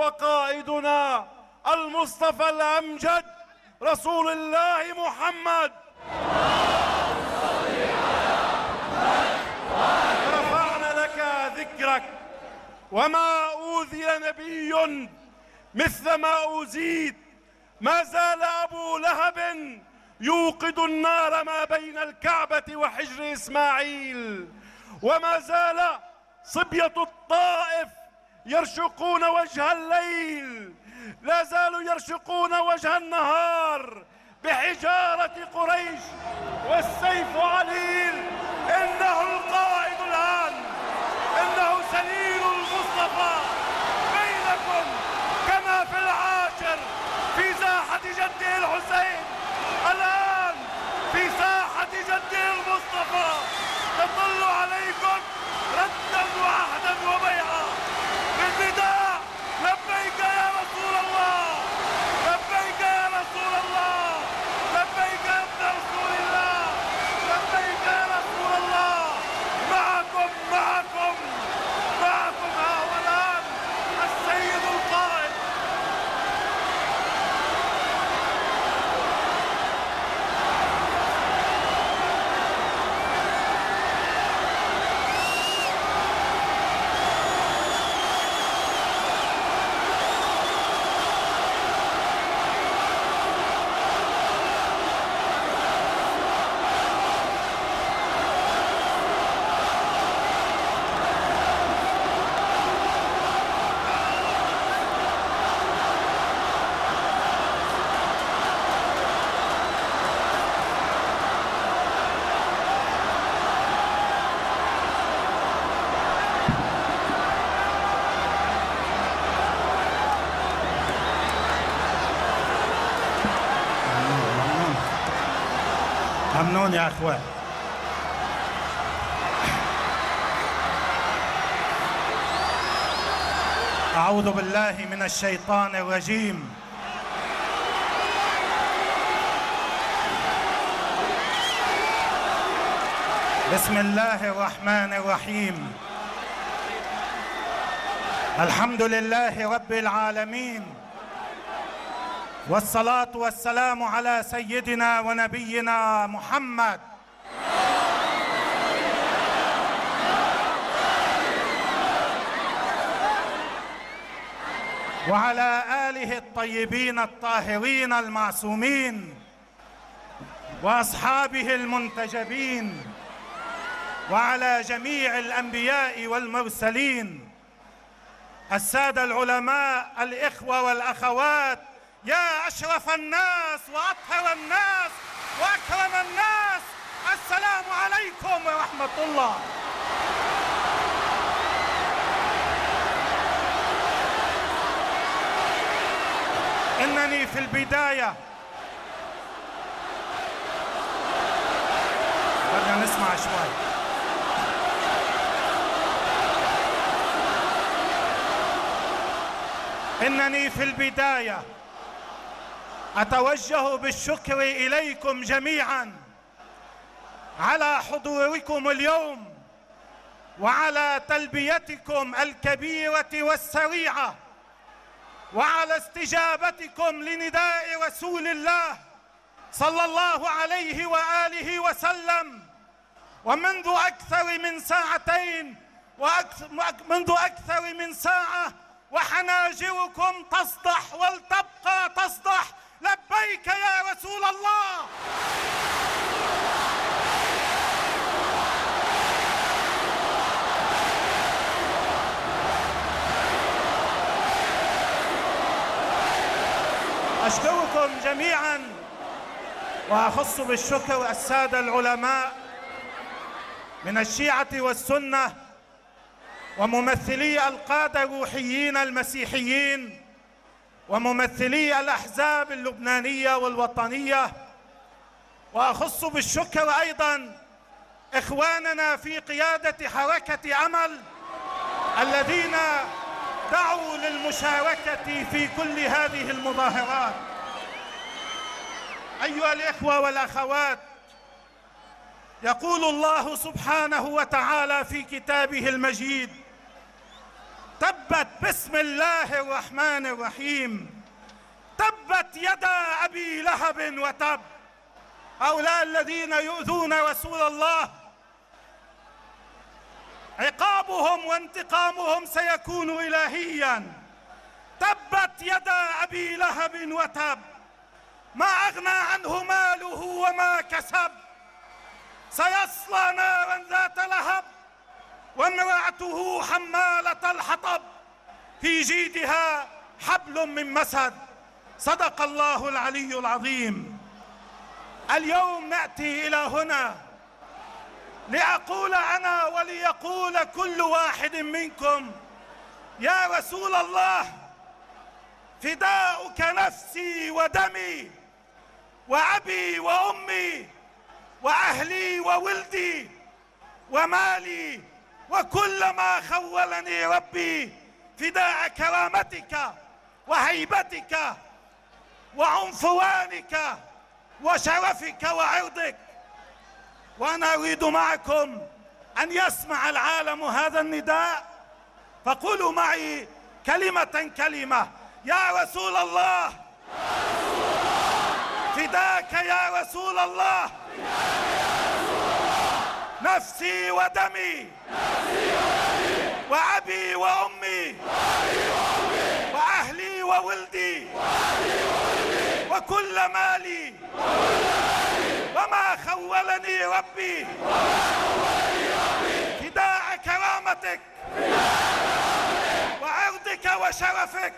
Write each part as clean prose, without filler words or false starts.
وقائدنا المصطفى الأمجد رسول الله محمد. رفعنا لك ذكرك، وما أوذي نبي مثل ما أوذيت. ما زال أبو لهب يوقد النار ما بين الكعبة وحجر إسماعيل، وما زال صبية الطائف يرشقون وجه الليل، لا زالوا يرشقون وجه النهار بحجارة قريش، والسيف عليل. إنه القائد الآن، إنه سليل المصطفى بينكم كما في العاشر في ساحة جده الحسين، الآن في ساحة جده المصطفى يطل عليكم ردا وعهدا وبيعا بالنداء: لبيك يا رسول الله، لبيك يا رسول الله، لبيك يا ابن رسول الله، لبيك يا رسول الله. معكم معكم معكم ها هو الآن السيد القائد. ممنون يا أخوان. أعوذ بالله من الشيطان الرجيم. بسم الله الرحمن الرحيم. الحمد لله رب العالمين، والصلاة والسلام على سيدنا ونبينا محمد وعلى آله الطيبين الطاهرين المعصومين وأصحابه المنتجبين، وعلى جميع الأنبياء والمرسلين، السادة العلماء، الإخوة والأخوات، يا أشرف الناس وأطهر الناس وأكرم الناس، السلام عليكم ورحمة الله. إنني في البداية بدنا نسمع شوي. إنني في البداية أتوجه بالشكر إليكم جميعاً على حضوركم اليوم، وعلى تلبيتكم الكبيرة والسريعة، وعلى استجابتكم لنداء رسول الله صلى الله عليه وآله وسلم. ومنذ أكثر من ساعتين منذ أكثر من ساعة وحناجركم تصدح ولتبقى تصدح: لبيك يا رسول الله. أشكركم جميعا، وأخص بالشكر السادة العلماء من الشيعة والسنة، وممثلي القادة الروحيين المسيحيين، وممثلي الأحزاب اللبنانية والوطنية. وأخص بالشكر أيضا إخواننا في قيادة حركة أمل الذين دعوا للمشاركة في كل هذه المظاهرات. أيها الإخوة والأخوات، يقول الله سبحانه وتعالى في كتابه المجيد: تبت بسم الله الرحمن الرحيم. تبت يدا أبي لهب وتب. هؤلاء الذين يؤذون رسول الله عقابهم وانتقامهم سيكون إلهيا. تبت يدا أبي لهب وتب، ما أغنى عنه ماله وما كسب، سيصلى نارا ذات لهب وامرأته حمالة الحطب في جيدها حبل من مسد. صدق الله العلي العظيم. اليوم نأتي إلى هنا لأقول أنا وليقول كل واحد منكم: يا رسول الله، فداؤك نفسي ودمي وأبي وأمي وأهلي وولدي ومالي وكل ما خولني ربي، فداء كرامتك وهيبتك وعنفوانك وشرفك وعرضك. وأنا أريد معكم أن يسمع العالم هذا النداء، فقولوا معي كلمة كلمة: يا رسول الله، فداك يا رسول الله، نفسي ودمي وأبي وأمي وأهلي وولدي وكل مالي وما خولني ربي، فداء كرامتك وعرضك وشرفك.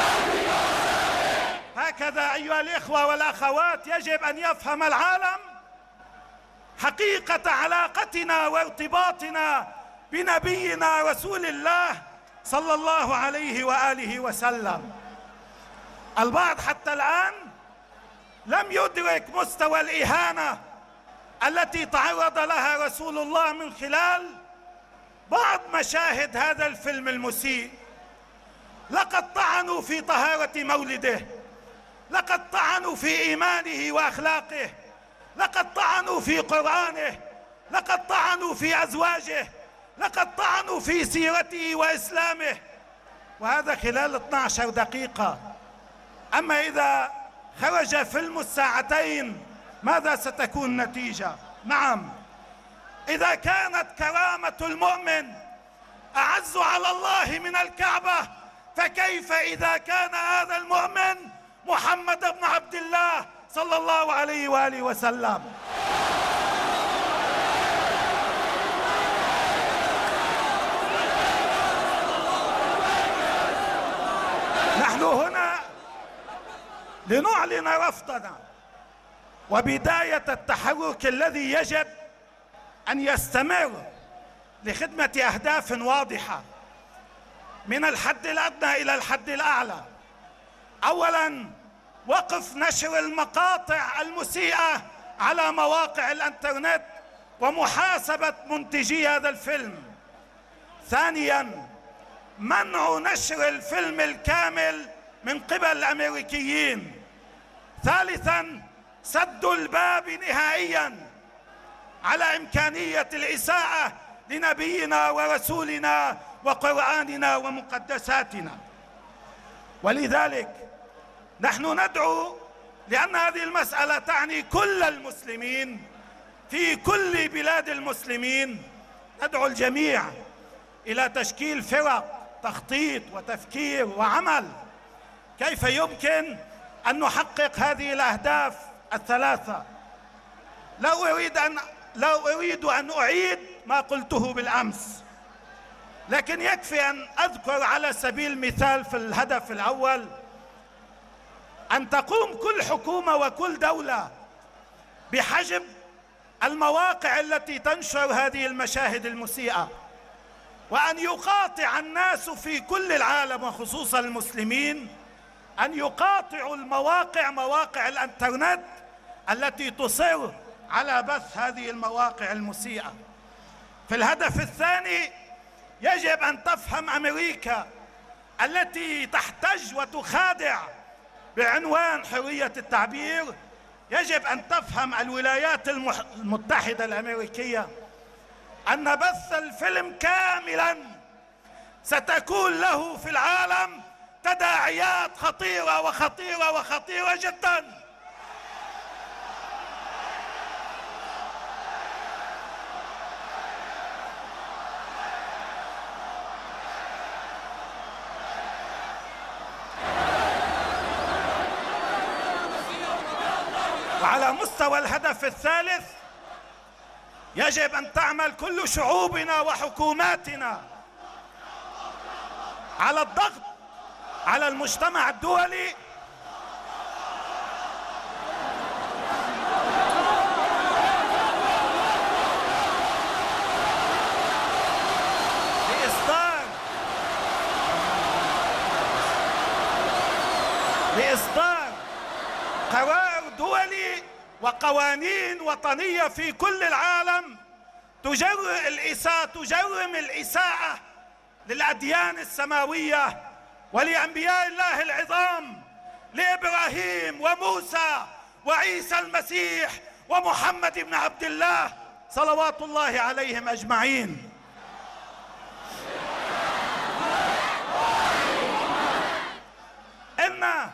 هكذا أيها الإخوة والأخوات يجب أن يفهم العالم حقيقة علاقتنا وارتباطنا بنبينا رسول الله صلى الله عليه وآله وسلم. البعض حتى الآن لم يدرك مستوى الإهانة التي تعرض لها رسول الله من خلال بعض مشاهد هذا الفيلم المسيء. لقد طعنوا في طهارة مولده، لقد طعنوا في إيمانه وأخلاقه، لقد طعنوا في قرآنه، لقد طعنوا في أزواجه، لقد طعنوا في سيرته وإسلامه، وهذا خلال 12 دقيقة. أما إذا خرج فيلم الساعتين ماذا ستكون النتيجة؟ نعم، إذا كانت كرامة المؤمن أعز على الله من الكعبة، فكيف إذا كان هذا المؤمن محمد بن عبد الله صلى الله عليه وآله وسلم؟ نحن هنا لنعلن رفضنا وبداية التحرك الذي يجب أن يستمر لخدمة أهداف واضحة من الحد الأدنى إلى الحد الأعلى. أولاً، وقف نشر المقاطع المسيئة على مواقع الإنترنت ومحاسبة منتجي هذا الفيلم. ثانياً، منع نشر الفيلم الكامل من قبل الأمريكيين. ثالثاً، سد الباب نهائياً على إمكانية الإساءة لنبينا ورسولنا وقرآننا ومقدساتنا. ولذلك نحن ندعو، لأن هذه المسألة تعني كل المسلمين في كل بلاد المسلمين، ندعو الجميع إلى تشكيل فرق تخطيط وتفكير وعمل كيف يمكن أن نحقق هذه الأهداف الثلاثة. لا أريد أن أعيد ما قلته بالأمس، لكن يكفي أن أذكر على سبيل المثال في الهدف الأول أن تقوم كل حكومة وكل دولة بحجب المواقع التي تنشر هذه المشاهد المسيئة، وأن يقاطع الناس في كل العالم وخصوصا المسلمين أن يقاطعوا مواقع الإنترنت التي تصر على بث هذه المواقع المسيئة. في الهدف الثاني يجب أن تفهم أمريكا التي تحتج وتخادع بعنوان حرية التعبير، يجب أن تفهم الولايات المتحدة الأمريكية أن بث الفيلم كاملا ستكون له في العالم تداعيات خطيرة وخطيرة وخطيرة جدا. وعلى مستوى الهدف الثالث، يجب أن تعمل كل شعوبنا وحكوماتنا على الضغط على المجتمع الدولي لإصدار قرار دولي وقوانين وطنية في كل العالم تجرم الإساءة للأديان السماوية ولأنبياء الله العظام، لإبراهيم وموسى وعيسى المسيح ومحمد بن عبد الله صلوات الله عليهم أجمعين. إن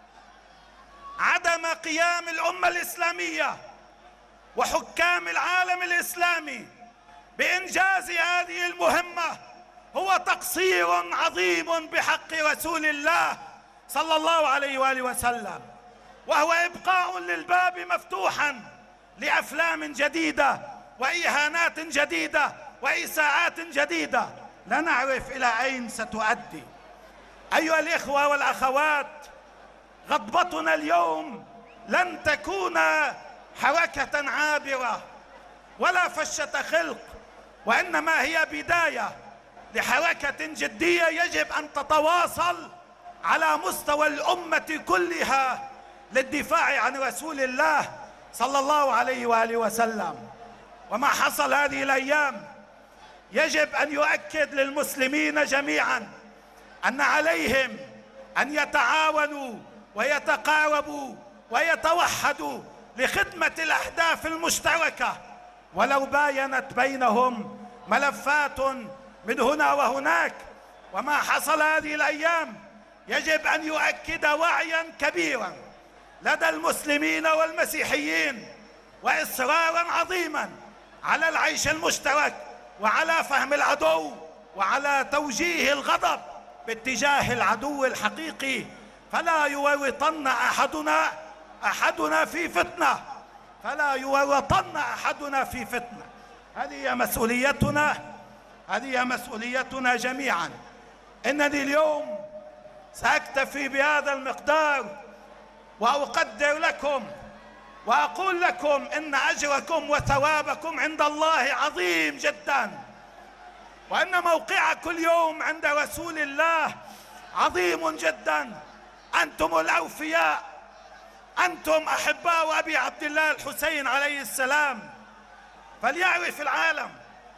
عدم قيام الأمة الإسلامية وحكام العالم الإسلامي بإنجاز هذه المهمة هو تقصير عظيم بحق رسول الله صلى الله عليه وآله وسلم، وهو إبقاء للباب مفتوحا لأفلام جديدة وإهانات جديدة وإساءات جديدة لا نعرف إلى أين ستؤدي. أيها الإخوة والأخوات، غضبتنا اليوم لن تكون حركة عابرة ولا فشة خلق، وإنما هي بداية لحركة جدية يجب أن تتواصل على مستوى الأمة كلها للدفاع عن رسول الله صلى الله عليه وآله وسلم. وما حصل هذه الأيام يجب أن يؤكد للمسلمين جميعا أن عليهم أن يتعاونوا ويتقاربوا ويتوحدوا لخدمة الأهداف المشتركة، ولو باينت بينهم ملفات من هنا وهناك. وما حصل هذه الأيام يجب أن يؤكد وعيا كبيرا لدى المسلمين والمسيحيين وإصرارا عظيما على العيش المشترك وعلى فهم العدو وعلى توجيه الغضب باتجاه العدو الحقيقي، فلا يورطن أحدنا في فتنة، فلا يورطن أحدنا في فتنة. هذه مسؤوليتنا جميعا. إنني اليوم سأكتفي بهذا المقدار وأقدر لكم وأقول لكم إن أجركم وثوابكم عند الله عظيم جدا، وأن موقعكم اليوم عند رسول الله عظيم جدا. أنتم الأوفياء، أنتم أحباء أبي عبد الله الحسين عليه السلام. فليعرف العالم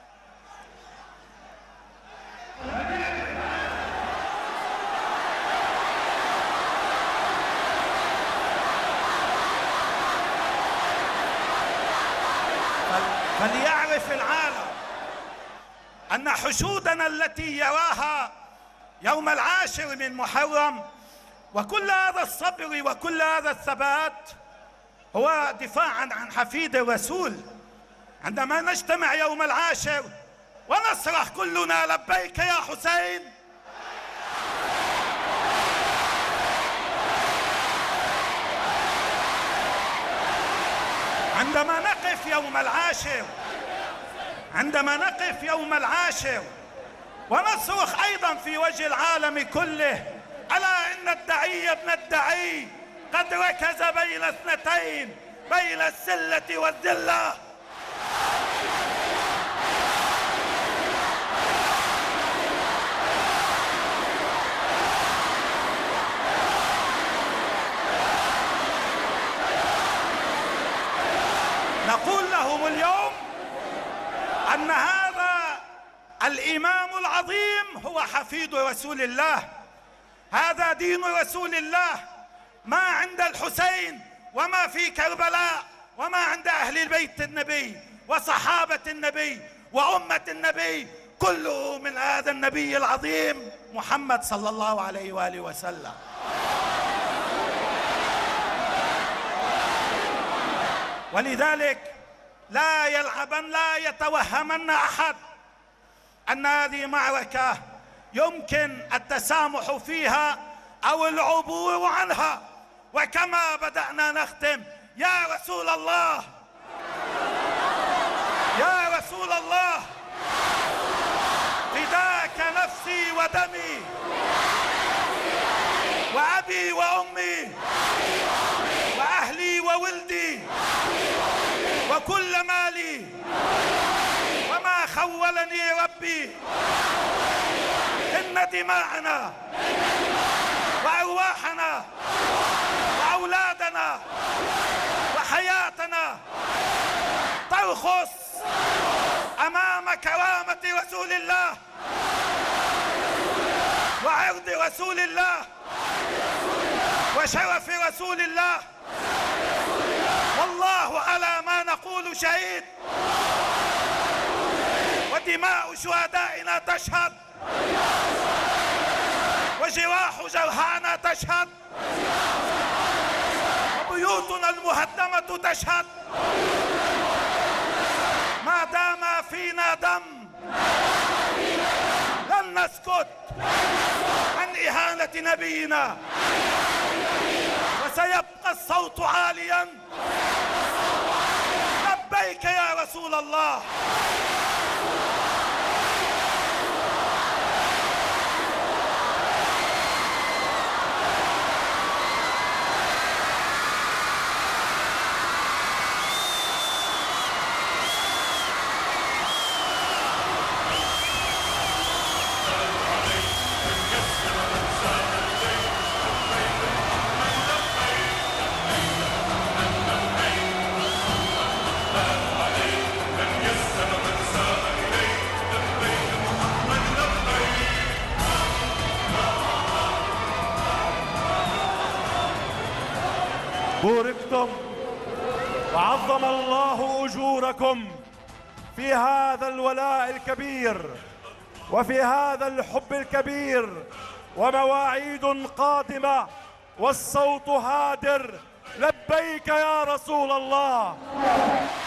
أن حشودنا التي يراها يوم 10 من محرم وكل هذا الصبر وكل هذا الثبات هو دفاعا عن حفيد الرسول. عندما نجتمع يوم 10 ونصرخ كلنا لبيك يا حسين، عندما نقف يوم 10 ونصرخ أيضا في وجه العالم كله ألا إن الدعي ابن الدعي قد ركز بين اثنتين، بين السلة والذلة. نقول لهم اليوم أن هذا الإمام العظيم هو حفيد رسول الله، هذا دين رسول الله. ما عند الحسين وما في كربلاء وما عند أهل البيت النبي وصحابة النبي وأمة النبي كله من هذا النبي العظيم محمد صلى الله عليه وآله وسلم. ولذلك لا يتوهمن أحد أن هذه معركة يمكن التسامح فيها أو العبور عنها. وكما بدأنا نختم: يا رسول الله، يا رسول الله، فداك نفسي ودمي وأبي وأمي وأهلي وولدي وكل مالي، وما خولني ربي إن دماءنا وأرواحنا وأولادنا وحياتنا ترخص أمام كرامة رسول الله وعرض رسول الله وشرف رسول الله. والله على ما نقول شهيد، ودماء شهدائنا تشهد، وجراح جرحانا تشهد، وبيوتنا المهدمة تشهد. ما دام فينا دم لن نسكت عن إهانة نبينا، وسيبقى الصوت عاليا: لبيك يا رسول الله. بوركتم وعظم الله أجوركم في هذا الولاء الكبير وفي هذا الحب الكبير، ومواعيد قادمة والصوت هادر: لبيك يا رسول الله.